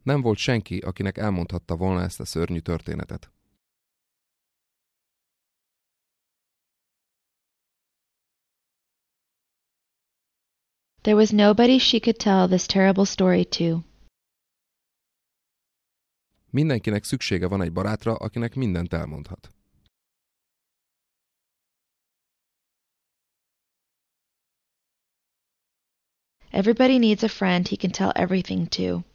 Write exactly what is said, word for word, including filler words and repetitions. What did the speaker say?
Nem volt senki, akinek elmondhatta volna ezt a szörnyű történetet. There was nobody she could tell this terrible story to. Mindenkinek szüksége van egy barátra, akinek mindent elmondhat. Everybody needs a friend he can tell everything to.